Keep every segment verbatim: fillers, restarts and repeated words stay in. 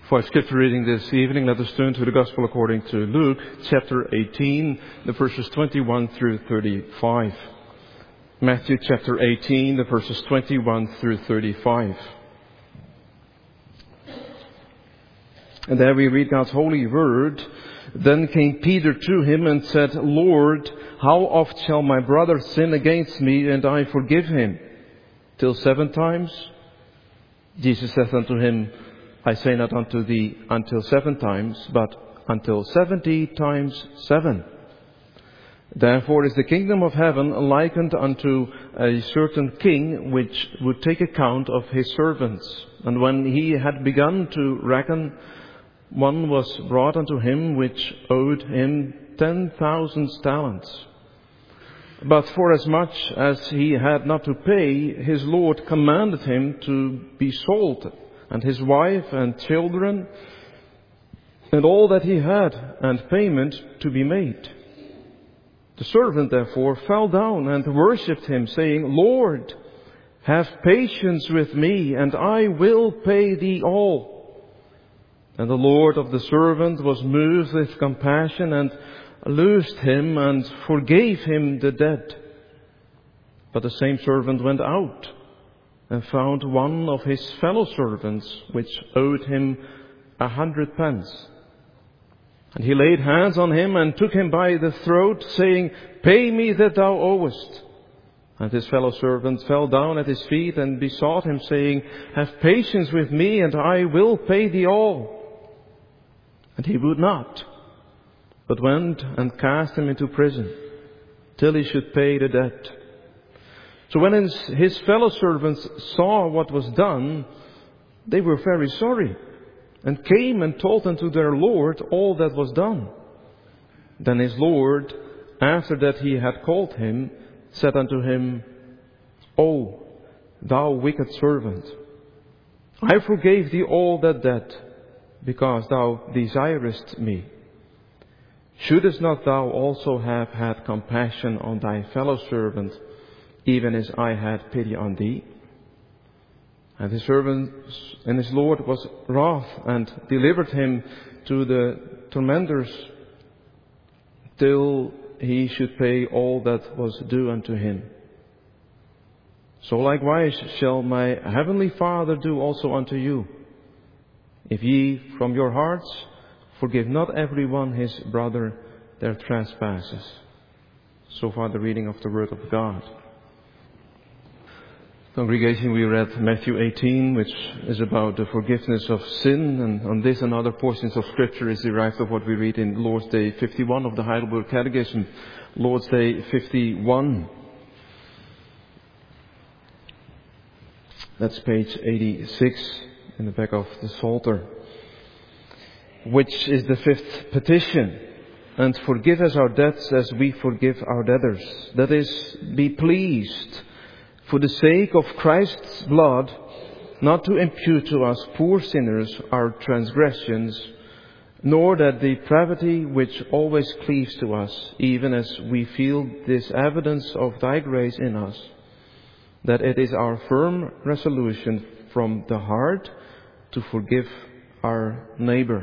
For our scripture reading this evening, let us turn to the Gospel according to Luke, chapter eighteen, the verses twenty-one through thirty-five. Matthew chapter eighteen, the verses twenty-one through thirty-five. And there we read God's holy word. Then came Peter to him and said, Lord, how oft shall my brother sin against me and I forgive him? Till seven times? Jesus saith unto him, I say not unto thee until seven times, but until seventy times seven. Therefore is the kingdom of heaven likened unto a certain king which would take account of his servants. And when he had begun to reckon, one was brought unto him which owed him ten thousand talents. But forasmuch as he had not to pay, his Lord commanded him to be sold, and his wife and children, and all that he had, and payment to be made. The servant therefore fell down and worshipped him, saying, Lord, have patience with me, and I will pay thee all. And the Lord of the servant was moved with compassion, and loosed him, and forgave him the debt. But the same servant went out, and found one of his fellow servants, which owed him a hundred pence. And he laid hands on him, and took him by the throat, saying, Pay me that thou owest. And his fellow servant fell down at his feet, and besought him, saying, Have patience with me, and I will pay thee all. And he would not, but went and cast him into prison, till he should pay the debt. So when his, his fellow servants saw what was done, they were very sorry, and came and told unto their Lord all that was done. Then his Lord, after that he had called him, said unto him, O thou wicked servant, I forgave thee all that debt, because thou desirest me. Shouldest not thou also have had compassion on thy fellow servant, even as I had pity on thee? And his servant and his Lord was wroth, and delivered him to the tormentors, till he should pay all that was due unto him. So likewise shall my heavenly Father do also unto you, if ye from your hearts forgive not every one his brother their trespasses. So far the reading of the Word of God. Congregation, we read Matthew eighteen, which is about the forgiveness of sin, and on this and other portions of Scripture is derived of what we read in Lord's Day fifty-one of the Heidelberg Catechism. Lord's Day fifty-one. That's page eighty-six in the back of the Psalter. Which is the fifth petition. And forgive us our debts as we forgive our debtors. That is, be pleased, for the sake of Christ's blood, not to impute to us poor sinners our transgressions, nor that depravity which always cleaves to us, even as we feel this evidence of thy grace in us, that it is our firm resolution from the heart to forgive our neighbor.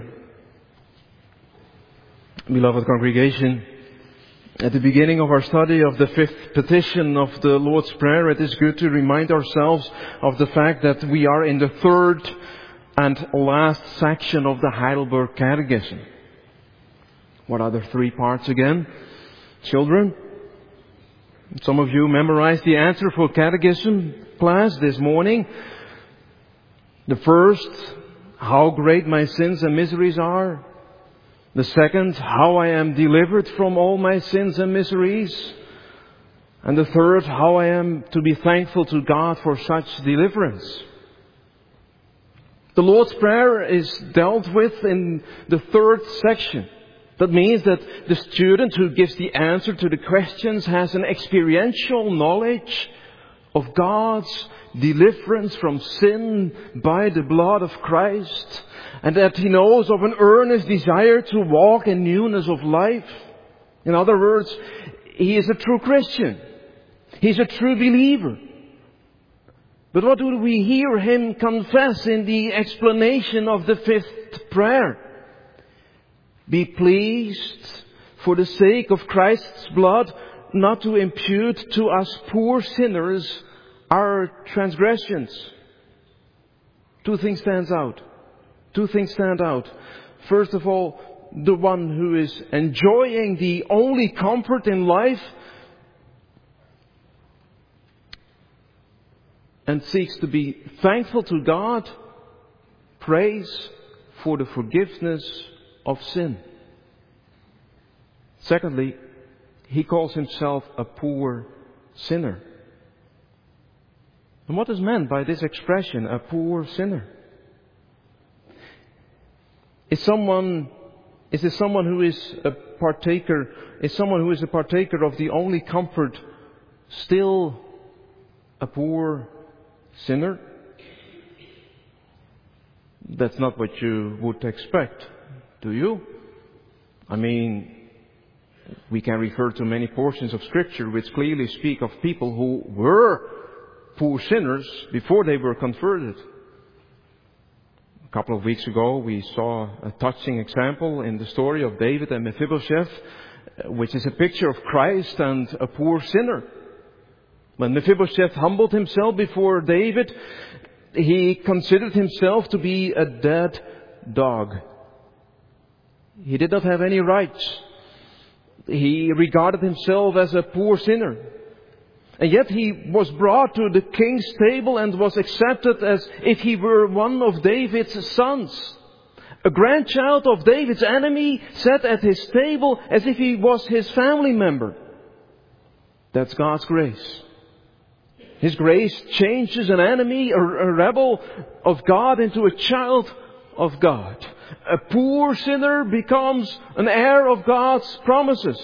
Beloved congregation, at the beginning of our study of the fifth petition of the Lord's Prayer, it is good to remind ourselves of the fact that we are in the third and last section of the Heidelberg Catechism. What are the three parts again? Children, some of you memorized the answer for catechism class this morning. The first, how great my sins and miseries are. The second, how I am delivered from all my sins and miseries. And the third, how I am to be thankful to God for such deliverance. The Lord's Prayer is dealt with in the third section. That means that the student who gives the answer to the questions has an experiential knowledge of God's deliverance from sin by the blood of Christ, and that he knows of an earnest desire to walk in newness of life. In other words, he is a true Christian. He's a true believer. But what do we hear him confess in the explanation of the fifth prayer. Be pleased, for the sake of Christ's blood, not to impute to us poor sinners our transgressions. Two things stands out. Two things stand out. First of all, the one who is enjoying the only comfort in life and seeks to be thankful to God, prays for the forgiveness of sin. Secondly, he calls himself a poor sinner. And what is meant by this expression, a poor sinner? Is someone, is this someone who is a partaker, is someone who is a partaker of the only comfort still a poor sinner? That's not what you would expect, do you? I mean, we can refer to many portions of Scripture which clearly speak of people who were poor sinners before they were converted. A couple of weeks ago we saw a touching example in the story of David and Mephibosheth, which is a picture of Christ and a poor sinner. When Mephibosheth humbled himself before David, he considered himself to be a dead dog. He did not have any rights. He regarded himself as a poor sinner. And yet he was brought to the king's table and was accepted as if he were one of David's sons. A grandchild of David's enemy sat at his table as if he was his family member. That's God's grace. His grace changes an enemy, a, a rebel of God, into a child of God. A poor sinner becomes an heir of God's promises.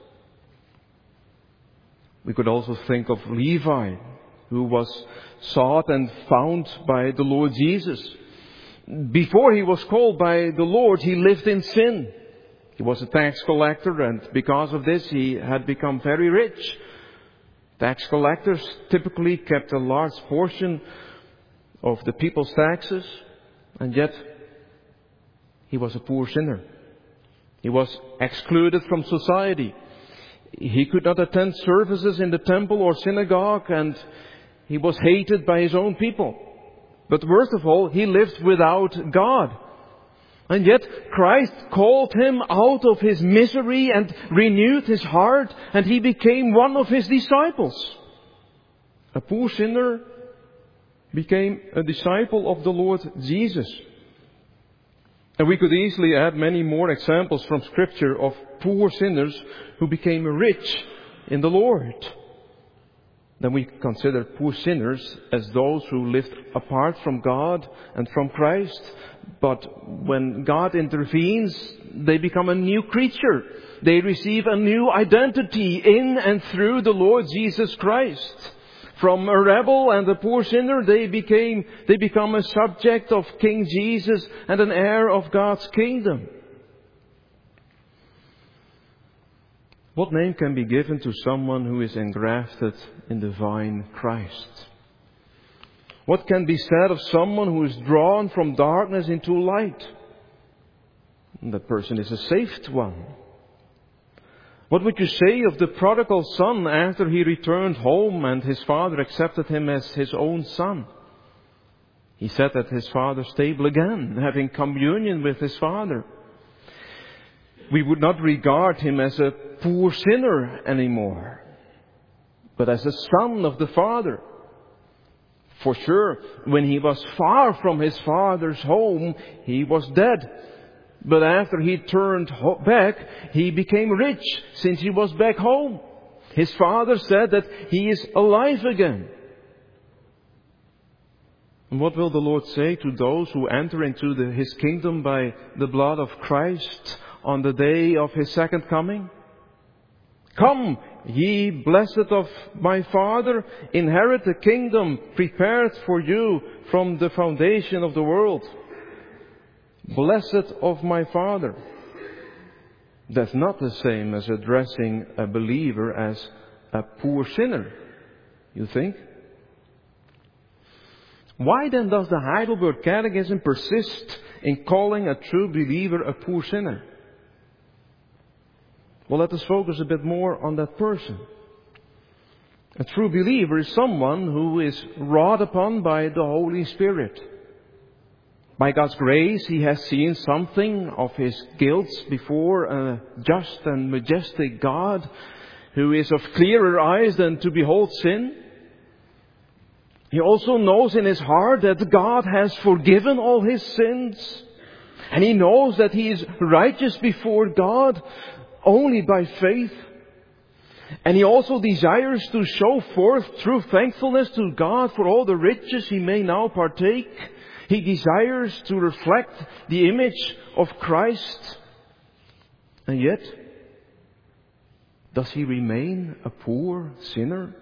We could also think of Levi, who was sought and found by the Lord Jesus. Before he was called by the Lord, he lived in sin. He was a tax collector, and because of this he had become very rich. Tax collectors typically kept a large portion of the people's taxes, and yet he was a poor sinner. He was excluded from society. He could not attend services in the temple or synagogue, and he was hated by his own people. But worst of all, he lived without God. And yet Christ called him out of his misery and renewed his heart, and he became one of his disciples. A poor sinner became a disciple of the Lord Jesus. And we could easily add many more examples from Scripture of poor sinners who became rich in the Lord. Then we consider poor sinners as those who lived apart from God and from Christ. But when God intervenes, they become a new creature. They receive a new identity in and through the Lord Jesus Christ. From a rebel and a poor sinner, they became, they become a subject of King Jesus and an heir of God's kingdom. What name can be given to someone who is engrafted in the vine Christ? What can be said of someone who is drawn from darkness into light? That person is a saved one. What would you say of the prodigal son after he returned home and his father accepted him as his own son? He sat at his father's table again, having communion with his father. We would not regard him as a poor sinner anymore, but as a son of the Father. For sure, when he was far from his father's home, he was dead. But after he turned back, he became rich since he was back home. His father said that he is alive again. And what will the Lord say to those who enter into the, His kingdom by the blood of Christ on the day of His second coming? Come, ye blessed of my Father, inherit the kingdom prepared for you from the foundation of the world. Blessed of my Father. That's not the same as addressing a believer as a poor sinner, you think? Why then does the Heidelberg Catechism persist in calling a true believer a poor sinner? Well, let us focus a bit more on that person. A true believer is someone who is wrought upon by the Holy Spirit. By God's grace, he has seen something of his guilt before a just and majestic God who is of clearer eyes than to behold sin. He also knows in his heart that God has forgiven all his sins. And he knows that he is righteous before God only by faith. And he also desires to show forth true thankfulness to God for all the riches he may now partake. He desires to reflect the image of Christ. And yet, does he remain a poor sinner?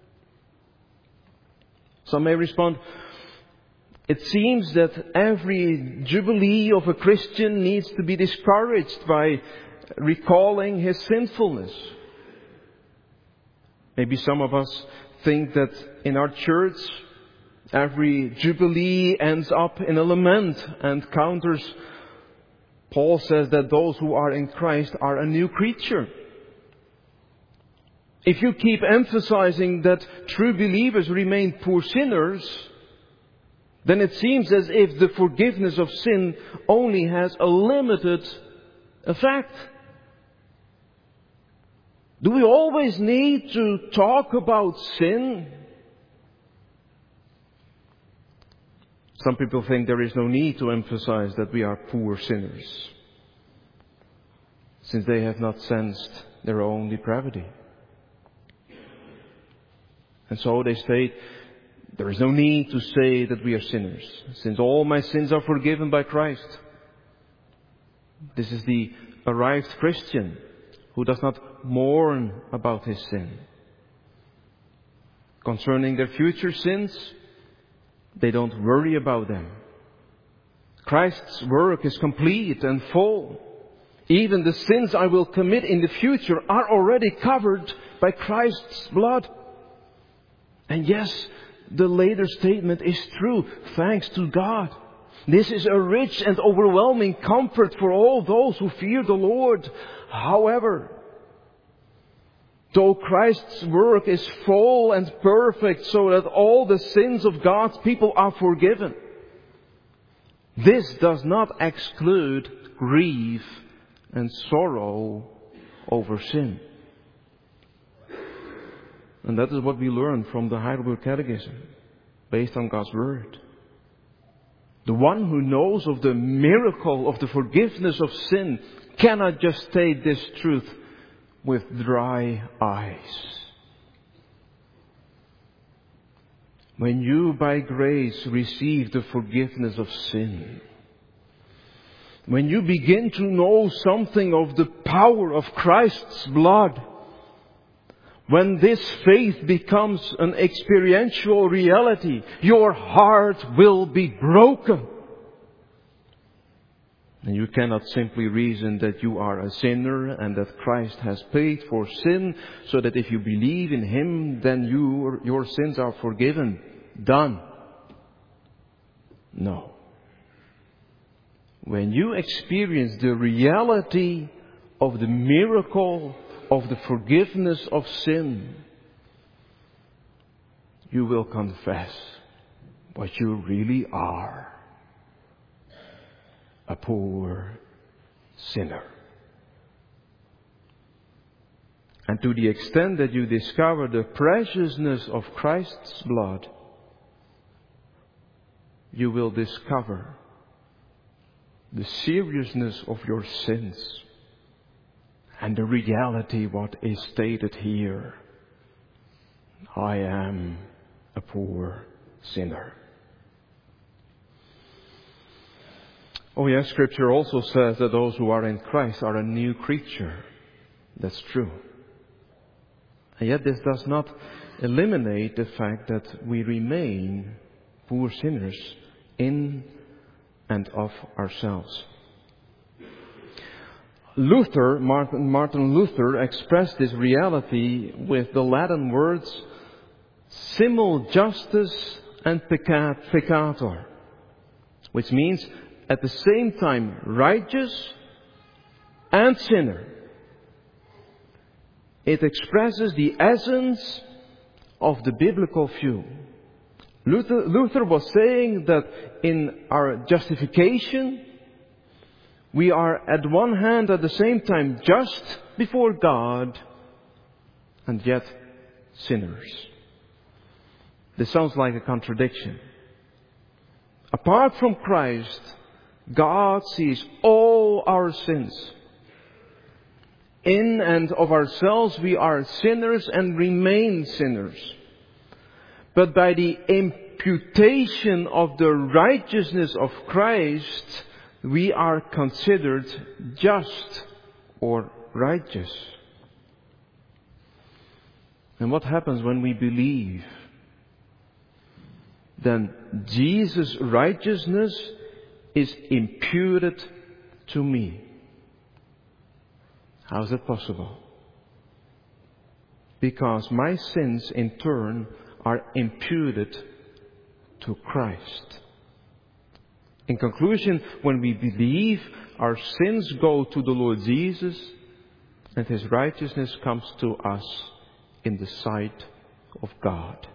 Some may respond, it seems that every jubilee of a Christian needs to be discouraged by recalling his sinfulness. Maybe some of us think that in our church, every jubilee ends up in a lament and counters. Paul says that those who are in Christ are a new creature. If you keep emphasizing that true believers remain poor sinners, then it seems as if the forgiveness of sin only has a limited effect. Do we always need to talk about sin? Some people think there is no need to emphasize that we are poor sinners, since they have not sensed their own depravity. And so they state, there is no need to say that we are sinners, since all my sins are forgiven by Christ. This is the arrived Christian who does not mourn about his sin. Concerning their future sins, they don't worry about them. Christ's work is complete and full. Even the sins I will commit in the future are already covered by Christ's blood. And yes, the later statement is true, thanks to God. This is a rich and overwhelming comfort for all those who fear the Lord. However, though Christ's work is full and perfect so that all the sins of God's people are forgiven, this does not exclude grief and sorrow over sin. And that is what we learn from the Heidelberg Catechism, based on God's Word. The one who knows of the miracle of the forgiveness of sin cannot just state this truth with dry eyes. When you by grace receive the forgiveness of sin, when you begin to know something of the power of Christ's blood, when this faith becomes an experiential reality, your heart will be broken. And you cannot simply reason that you are a sinner and that Christ has paid for sin, so that if you believe in Him, then you, your sins are forgiven. Done. No. When you experience the reality of the miracle of the forgiveness of sin, you will confess what you really are: a poor sinner. And to the extent that you discover the preciousness of Christ's blood, you will discover the seriousness of your sins and the reality what is stated here: I am a poor sinner. Oh yes, Scripture also says that those who are in Christ are a new creature. That's true. And yet this does not eliminate the fact that we remain poor sinners in and of ourselves. Luther, Martin, Martin Luther, expressed this reality with the Latin words simul justus and peccat, peccator, which means at the same time righteous and sinner. It expresses the essence of the biblical view. Luther, Luther was saying that in our justification, we are at one hand at the same time just before God and yet sinners. This sounds like a contradiction. Apart from Christ, God sees all our sins. In and of ourselves we are sinners and remain sinners. But by the imputation of the righteousness of Christ, we are considered just or righteous. And what happens when we believe? Then Jesus' righteousness is imputed to me. How is that possible? Because my sins in turn are imputed to Christ. In conclusion, when we believe, our sins go to the Lord Jesus and His righteousness comes to us in the sight of God.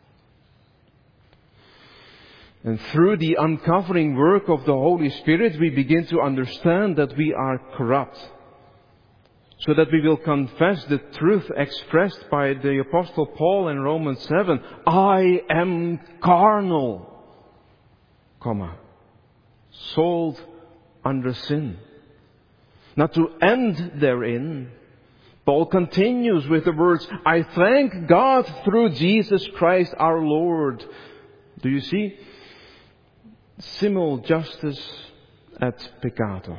And through the uncovering work of the Holy Spirit, we begin to understand that we are corrupt. So that we will confess the truth expressed by the Apostle Paul in Romans seven. I am carnal, comma, sold under sin. Not to end therein, Paul continues with the words, I thank God through Jesus Christ our Lord. Do you see? Simul justus et peccator.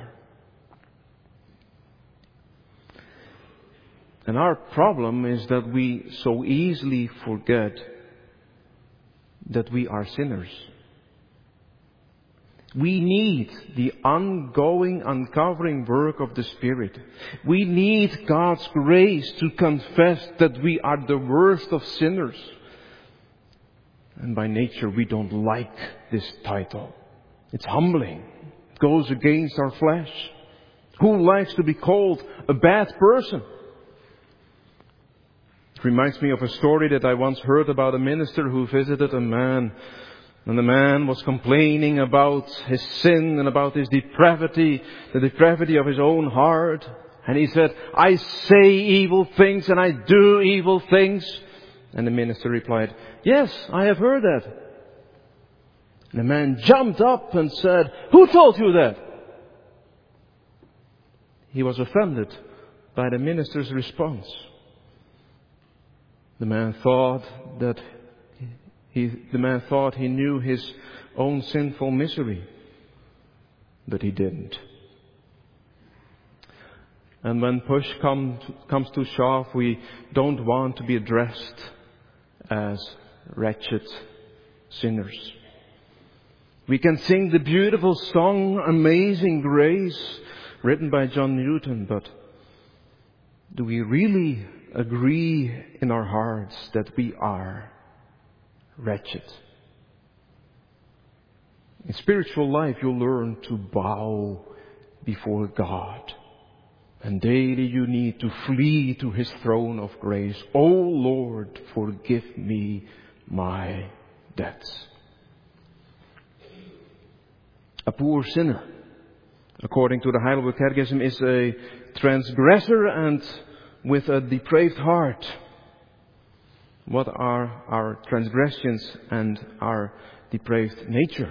And our problem is that we so easily forget that we are sinners. We need the ongoing uncovering work of the Spirit. We need God's grace to confess that we are the worst of sinners. And by nature we don't like this title. It's humbling. It goes against our flesh. Who likes to be called a bad person? It reminds me of a story that I once heard about a minister who visited a man. And the man was complaining about his sin and about his depravity, the depravity of his own heart. And he said, I say evil things and I do evil things. And the minister replied, yes, I have heard that. And the man jumped up and said, who told you that? He was offended by the minister's response. The man thought that he, the man thought he knew his own sinful misery, but he didn't. And when push comes comes to shove, we don't want to be addressed as wretched sinners. We can sing the beautiful song, Amazing Grace, written by John Newton, but do we really agree in our hearts that we are wretched? In spiritual life, you learn to bow before God. And daily you need to flee to His throne of grace. O Lord, forgive me my debts. A poor sinner, according to the Heidelberg Catechism, is a transgressor and with a depraved heart. What are our transgressions and our depraved nature?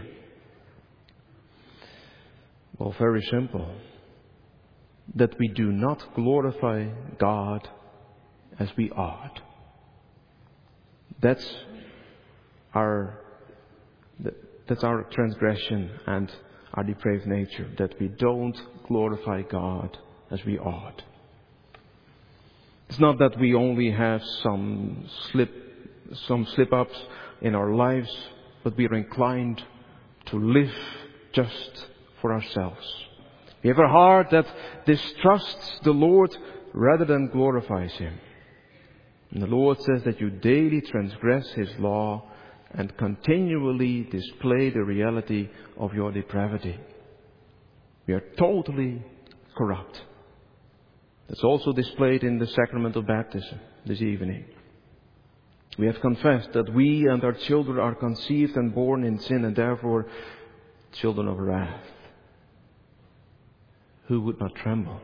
Well, very simple. That we do not glorify God as we ought. That's our that's our transgression and our depraved nature. That we don't glorify God as we ought. It's not that we only have some slip, some slip-ups in our lives, but we are inclined to live just for ourselves. We have a heart that distrusts the Lord rather than glorifies Him. And the Lord says that you daily transgress His law and continually display the reality of your depravity. We are totally corrupt. That's also displayed in the sacrament of baptism this evening. We have confessed that we and our children are conceived and born in sin and therefore children of wrath. Who would not tremble?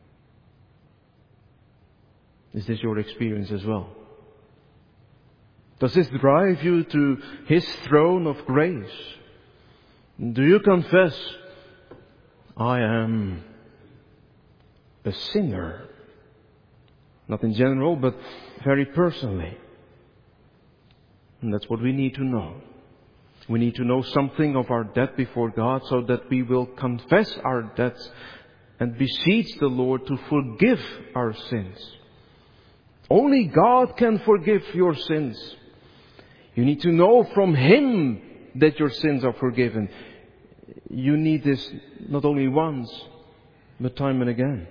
Is this your experience as well? Does this drive you to His throne of grace? Do you confess, I am a sinner? Not in general, but very personally. And that's what we need to know. We need to know something of our debt before God so that we will confess our debts and beseech the Lord to forgive our sins. Only God can forgive your sins. You need to know from Him that your sins are forgiven. You need this not only once, but time and again.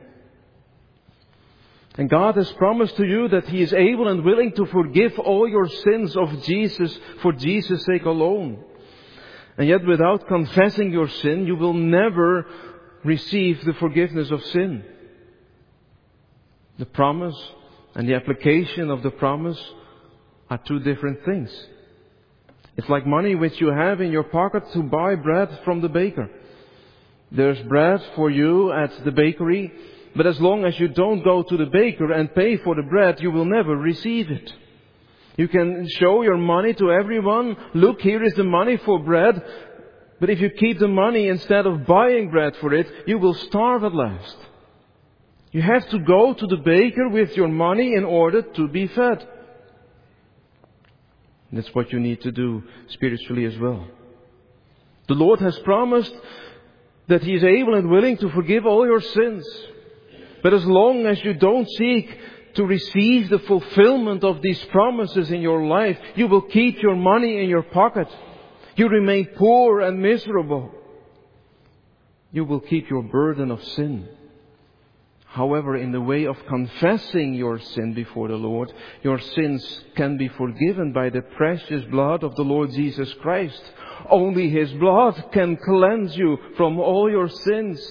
And God has promised to you that He is able and willing to forgive all your sins of Jesus for Jesus' sake alone. And yet without confessing your sin, you will never receive the forgiveness of sin. The promise and the application of the promise are two different things. It's like money which you have in your pocket to buy bread from the baker. There's bread for you at the bakery, but as long as you don't go to the baker and pay for the bread, you will never receive it. You can show your money to everyone. Look, here is the money for bread. But if you keep the money instead of buying bread for it, you will starve at last. You have to go to the baker with your money in order to be fed. That's what you need to do spiritually as well. The Lord has promised that He is able and willing to forgive all your sins. But as long as you don't seek to receive the fulfillment of these promises in your life, you will keep your money in your pocket. You remain poor and miserable. You will keep your burden of sin. However, in the way of confessing your sin before the Lord, your sins can be forgiven by the precious blood of the Lord Jesus Christ. Only His blood can cleanse you from all your sins.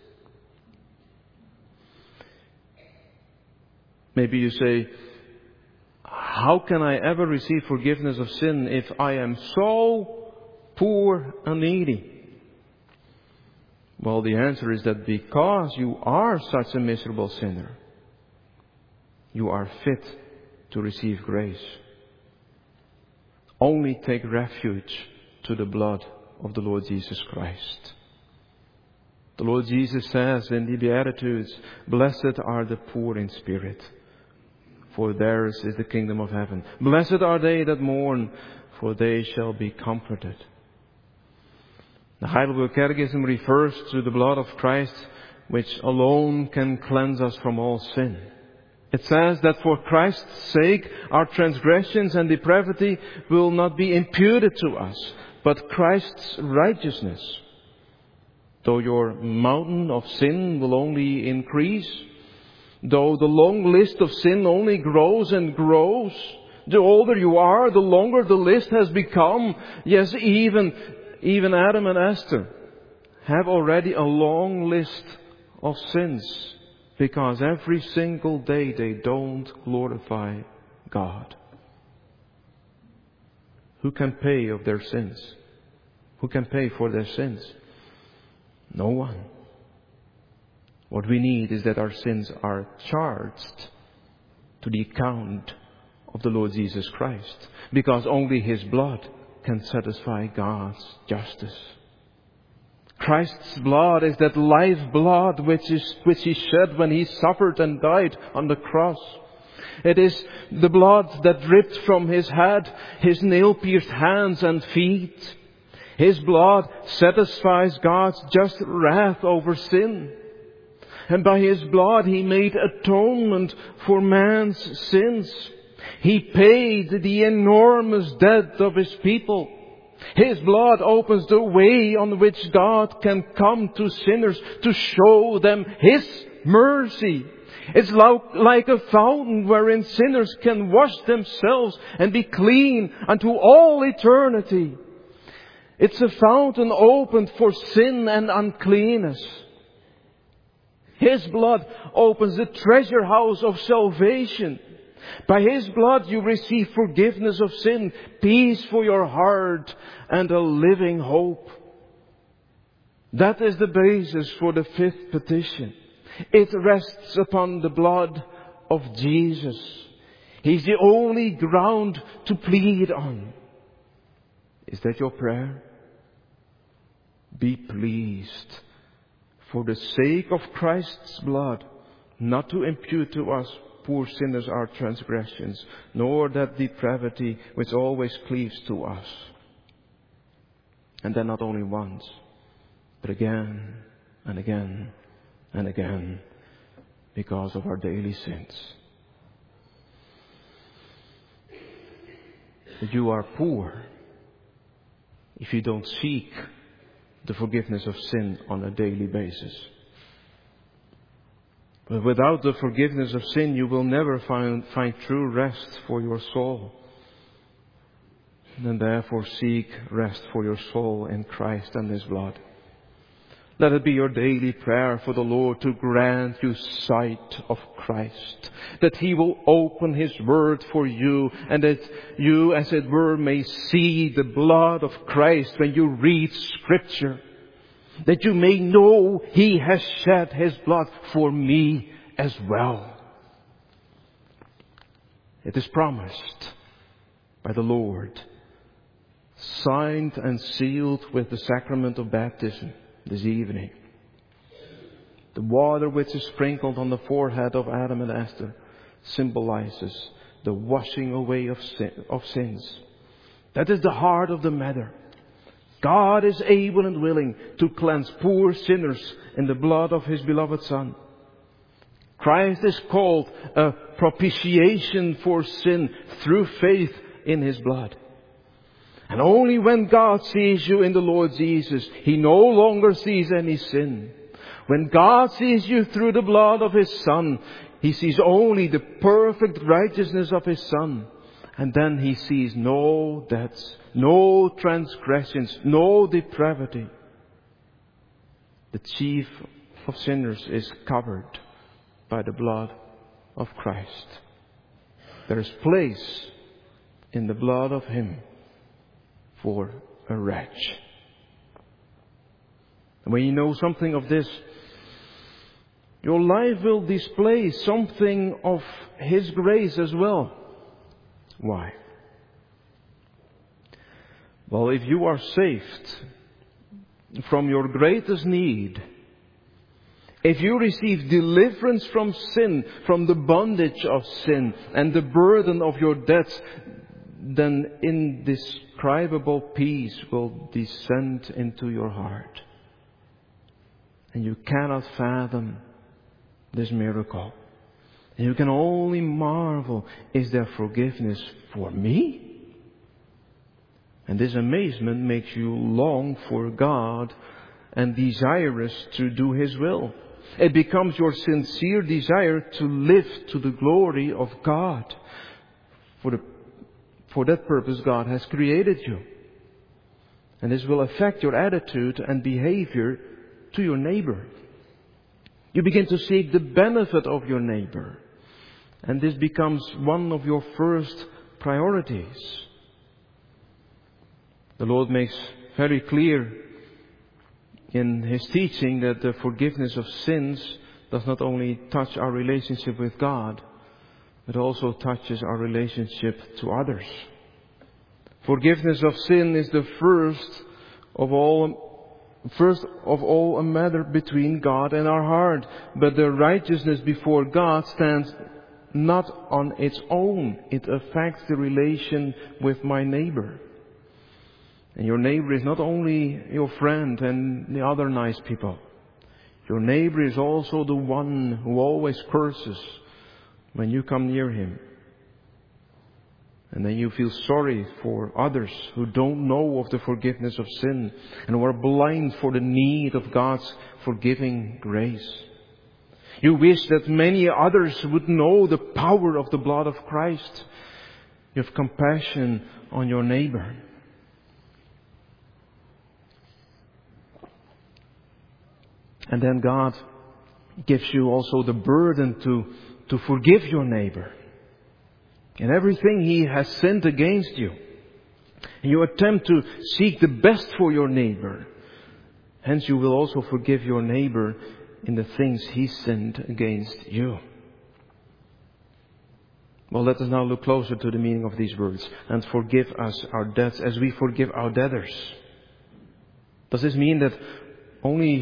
Maybe you say, how can I ever receive forgiveness of sin if I am so poor and needy? Well, the answer is that because you are such a miserable sinner, you are fit to receive grace. Only take refuge to the blood of the Lord Jesus Christ. The Lord Jesus says in the Beatitudes, blessed are the poor in spirit, for theirs is the kingdom of heaven. Blessed are they that mourn, for they shall be comforted. The Heidelberg Catechism refers to the blood of Christ, which alone can cleanse us from all sin. It says that for Christ's sake, our transgressions and depravity will not be imputed to us, but Christ's righteousness. Though your mountain of sin will only increase, though the long list of sin only grows and grows, the older you are, the longer the list has become. Yes, even Even Adam and Esther have already a long list of sins because every single day they don't glorify God. Who can pay of their sins? Who can pay for their sins? No one. What we need is that our sins are charged to the account of the Lord Jesus Christ, because only His blood can satisfy God's justice. Christ's blood is that life blood which is which He shed when He suffered and died on the cross. It is the blood that dripped from His head, His nail-pierced hands and feet. His blood satisfies God's just wrath over sin. And by His blood He made atonement for man's sins. He paid the enormous debt of His people. His blood opens the way on which God can come to sinners to show them His mercy. It's like a fountain wherein sinners can wash themselves and be clean unto all eternity. It's a fountain opened for sin and uncleanness. His blood opens the treasure house of salvation. By His blood you receive forgiveness of sin, peace for your heart, and a living hope. That is the basis for the fifth petition. It rests upon the blood of Jesus. He's the only ground to plead on. Is that your prayer? Be pleased, for the sake of Christ's blood, not to impute to us poor sinners our transgressions, nor that depravity which always cleaves to us. And then not only once, but again and again and again, because of our daily sins. That you are poor if you don't seek the forgiveness of sin on a daily basis. But without the forgiveness of sin, you will never find, find true rest for your soul. And therefore seek rest for your soul in Christ and His blood. Let it be your daily prayer for the Lord to grant you sight of Christ. That He will open His Word for you, and that you, as it were, may see the blood of Christ when you read Scripture. That you may know He has shed His blood for me as well. It is promised by the Lord, signed and sealed with the sacrament of baptism this evening. The water which is sprinkled on the forehead of Adam and Esther symbolizes the washing away of, sin, of sins. That is the heart of the matter. God is able and willing to cleanse poor sinners in the blood of His beloved Son. Christ is called a propitiation for sin through faith in His blood. And only when God sees you in the Lord Jesus, He no longer sees any sin. When God sees you through the blood of His Son, He sees only the perfect righteousness of His Son. And then He sees no debts, no transgressions, no depravity. The chief of sinners is covered by the blood of Christ. There is place in the blood of Him for a wretch. And when you know something of this, your life will display something of His grace as well. Why? Well, if you are saved from your greatest need, if you receive deliverance from sin, from the bondage of sin and the burden of your debts, then indescribable peace will descend into your heart. And you cannot fathom this miracle. And you can only marvel, is there forgiveness for me? And this amazement makes you long for God and desirous to do His will. It becomes your sincere desire to live to the glory of God. For the For that purpose God has created you. And this will affect your attitude and behavior to your neighbor. You begin to seek the benefit of your neighbor. And this becomes one of your first priorities. The Lord makes very clear in His teaching that the forgiveness of sins does not only touch our relationship with God, it also touches our relationship to others. Forgiveness of sin is the first of all, first of all a matter between God and our heart. But the righteousness before God stands not on its own. It affects the relation with my neighbor. And your neighbor is not only your friend and the other nice people. Your neighbor is also the one who always curses when you come near him. And then you feel sorry for others who don't know of the forgiveness of sin and who are blind for the need of God's forgiving grace. You wish that many others would know the power of the blood of Christ. You have compassion on your neighbor. And then God gives you also the burden to, to forgive your neighbor. In everything he has sinned against you. And you attempt to seek the best for your neighbor. Hence you will also forgive your neighbor in the things he sinned against you. Well, let us now look closer to the meaning of these words. And forgive us our debts as we forgive our debtors. Does this mean that only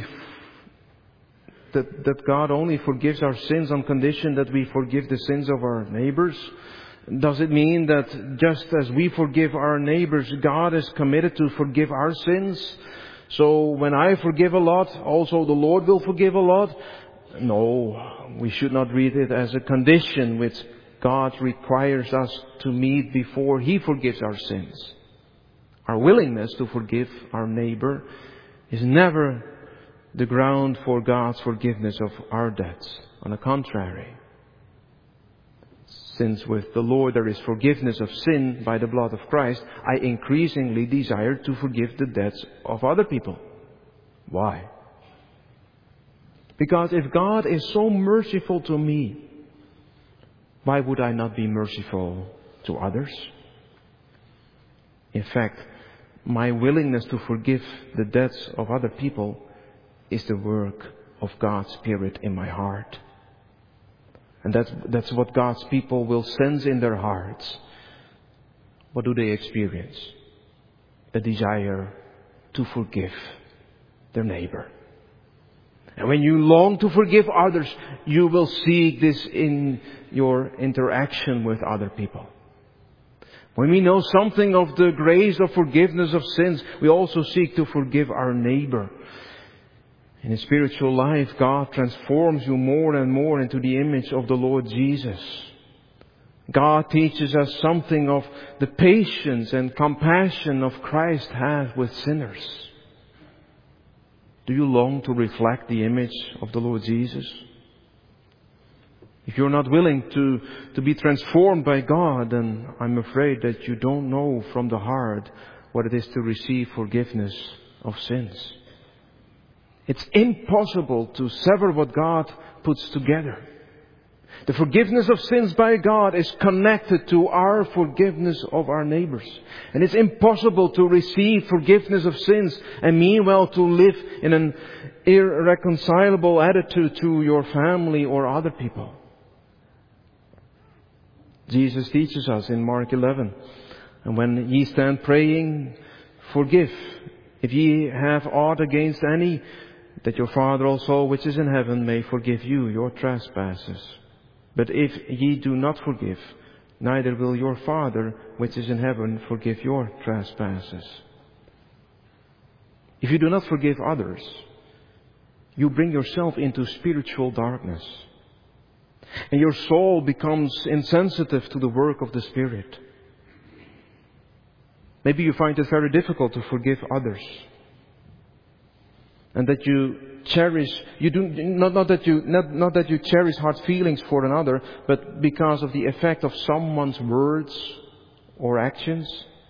that, that God only forgives our sins on condition that we forgive the sins of our neighbors? Does it mean that just as we forgive our neighbors, God is committed to forgive our sins? So when I forgive a lot, also the Lord will forgive a lot? No, we should not read it as a condition which God requires us to meet before He forgives our sins. Our willingness to forgive our neighbor is never the ground for God's forgiveness of our debts. On the contrary, since with the Lord there is forgiveness of sin by the blood of Christ, I increasingly desire to forgive the debts of other people. Why? Because if God is so merciful to me, why would I not be merciful to others? In fact, my willingness to forgive the debts of other people is the work of God's Spirit in my heart. And that's, that's what God's people will sense in their hearts. What do they experience? A desire to forgive their neighbor. And when you long to forgive others, you will see this in your interaction with other people. When we know something of the grace of forgiveness of sins, we also seek to forgive our neighbor. In a spiritual life, God transforms you more and more into the image of the Lord Jesus. God teaches us something of the patience and compassion of Christ has with sinners. Do you long to reflect the image of the Lord Jesus? If you're not willing to, to be transformed by God, then I'm afraid that you don't know from the heart what it is to receive forgiveness of sins. It's impossible to sever what God puts together. The forgiveness of sins by God is connected to our forgiveness of our neighbors. And it's impossible to receive forgiveness of sins and meanwhile to live in an irreconcilable attitude to your family or other people. Jesus teaches us in Mark eleven, and when ye stand praying, forgive, if ye have aught against any, that your Father also which is in heaven may forgive you your trespasses. But if ye do not forgive, neither will your Father which is in heaven forgive your trespasses. If you do not forgive others, you bring yourself into spiritual darkness. And your soul becomes insensitive to the work of the Spirit. Maybe you find it very difficult to forgive others. And that you cherish, you do, not, not that you, not, not that you cherish hard feelings for another, but because of the effect of someone's words or actions.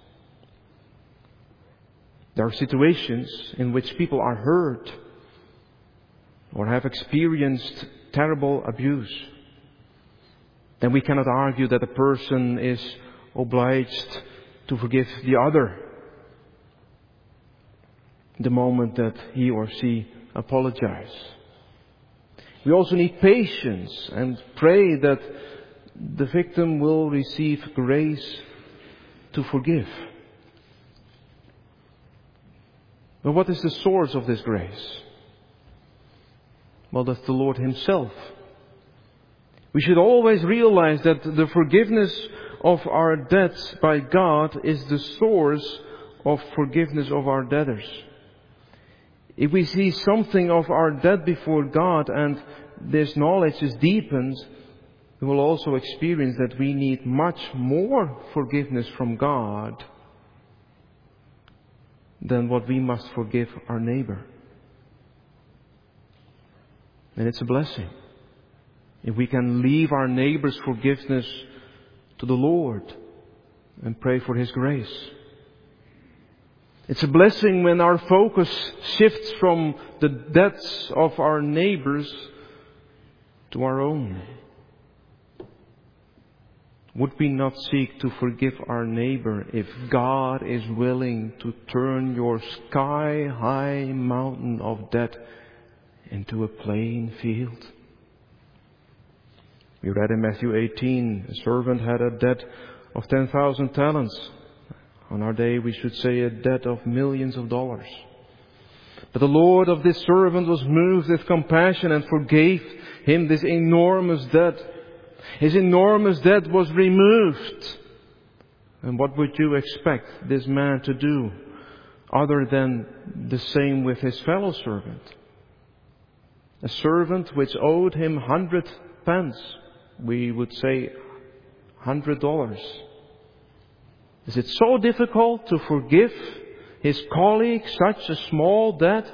There are situations in which people are hurt or have experienced terrible abuse. Then we cannot argue that a person is obliged to forgive the other the moment that he or she apologizes. We also need patience and pray that the victim will receive grace to forgive. But what is the source of this grace? Well, that's the Lord Himself. We should always realize that the forgiveness of our debts by God is the source of forgiveness of our debtors. If we see something of our debt before God and this knowledge is deepened, we will also experience that we need much more forgiveness from God than what we must forgive our neighbor. And it's a blessing if we can leave our neighbor's forgiveness to the Lord and pray for His grace. It's a blessing when our focus shifts from the debts of our neighbors to our own? Would we not seek to forgive our neighbor if God is willing to turn your sky-high mountain of debt into a plain field? We read in Matthew eighteen, a servant had a debt of ten thousand talents. On our day we should say a debt of millions of dollars. But the Lord of this servant was moved with compassion and forgave him this enormous debt. His enormous debt was removed. And what would you expect this man to do other than the same with his fellow servant? A servant which owed him hundred pence, we would say hundred dollars. Is it so difficult to forgive his colleague such a small debt?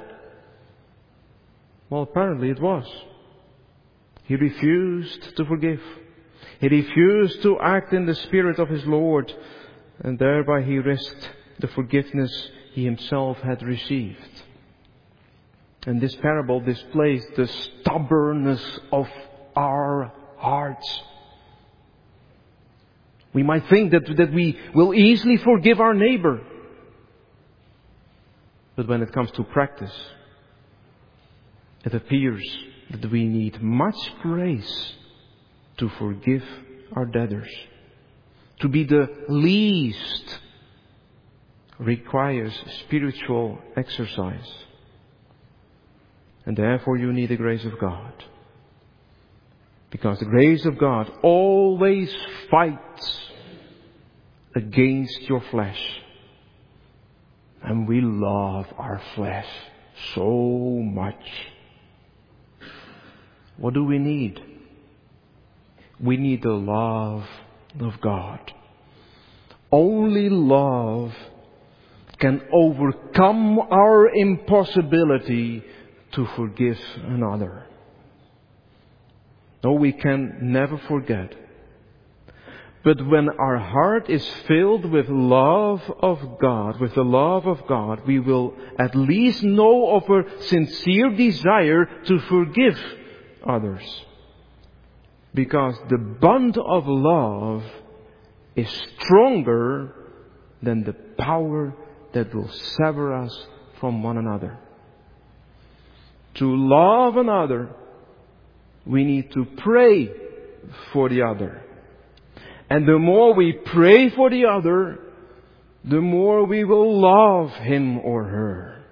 Well, apparently it was. He refused to forgive. He refused to act in the spirit of his Lord, and thereby he risked the forgiveness he himself had received. And this parable displays the stubbornness of our hearts. We might think that, that we will easily forgive our neighbor. But when it comes to practice, it appears that we need much grace to forgive our debtors. To be the least requires spiritual exercise. And therefore you need the grace of God. Because the grace of God always fights against your flesh. And we love our flesh so much. What do we need? We need the love of God. Only love can overcome our impossibility to forgive another. No, we can never forget. But when our heart is filled with love of God, with the love of God, we will at least know of a sincere desire to forgive others. Because the bond of love is stronger than the power that will sever us from one another. To love another, we need to pray for the other. And the more we pray for the other, the more we will love him or her.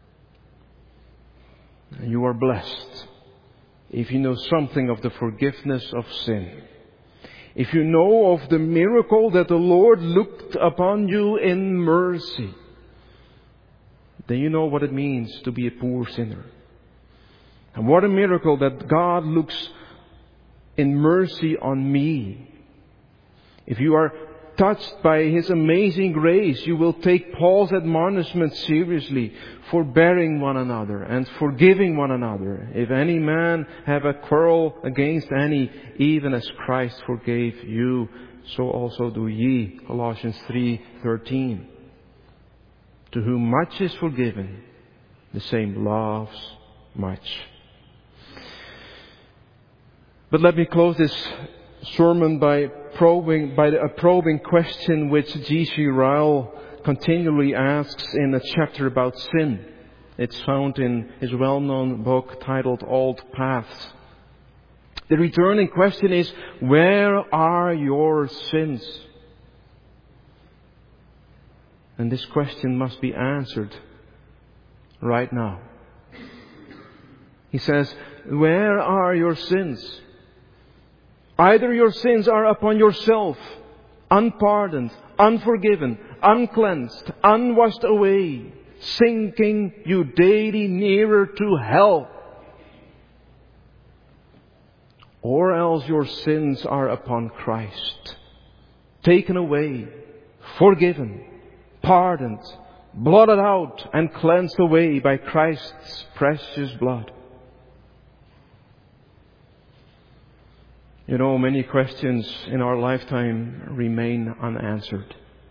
And you are blessed if you know something of the forgiveness of sin. If you know of the miracle that the Lord looked upon you in mercy, then you know what it means to be a poor sinner. And what a miracle that God looks in mercy on me. If you are touched by His amazing grace, you will take Paul's admonishment seriously, forbearing one another and forgiving one another. If any man have a quarrel against any, even as Christ forgave you, so also do ye. Colossians three thirteen. To whom much is forgiven, the same loves much. But let me close this sermon by probing by a probing question which G C Ryle continually asks in a chapter about sin. It's found in his well-known book titled Old Paths. The returning question is, where are your sins? And this question must be answered right now. He says, where are your sins? Either your sins are upon yourself, unpardoned, unforgiven, uncleansed, unwashed away, sinking you daily nearer to hell. Or else your sins are upon Christ, taken away, forgiven, pardoned, blotted out and cleansed away by Christ's precious blood. You know, many questions in our lifetime remain unanswered.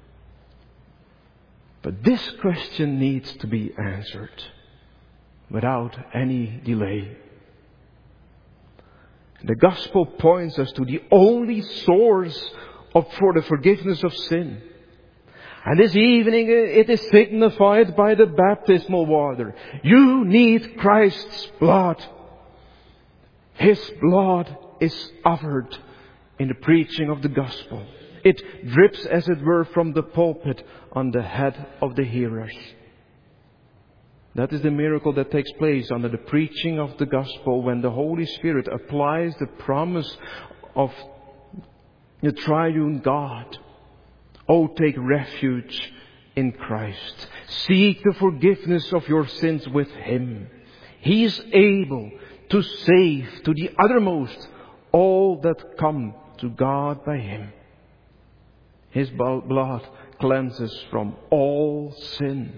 But this question needs to be answered without any delay. The gospel points us to the only source of, for the forgiveness of sin. And this evening it is signified by the baptismal water. You need Christ's blood. His blood is offered in the preaching of the gospel. It drips, as it were, from the pulpit on the head of the hearers. That is the miracle that takes place under the preaching of the gospel when the Holy Spirit applies the promise of the triune God. Oh, take refuge in Christ. Seek the forgiveness of your sins with Him. He is able to save to the uttermost all that come to God by Him. His blood cleanses from all sin.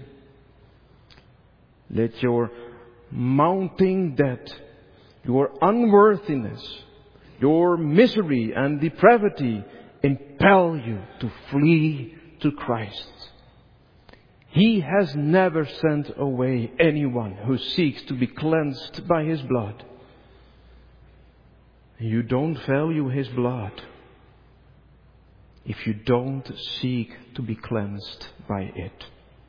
Let your mounting debt, your unworthiness, your misery and depravity impel you to flee to Christ. He has never sent away anyone who seeks to be cleansed by His blood. You don't value His blood if you don't seek to be cleansed by it.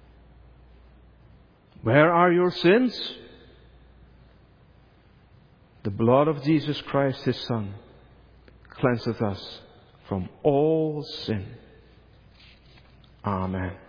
Where are your sins? The blood of Jesus Christ, His Son, cleanseth us from all sin. Amen.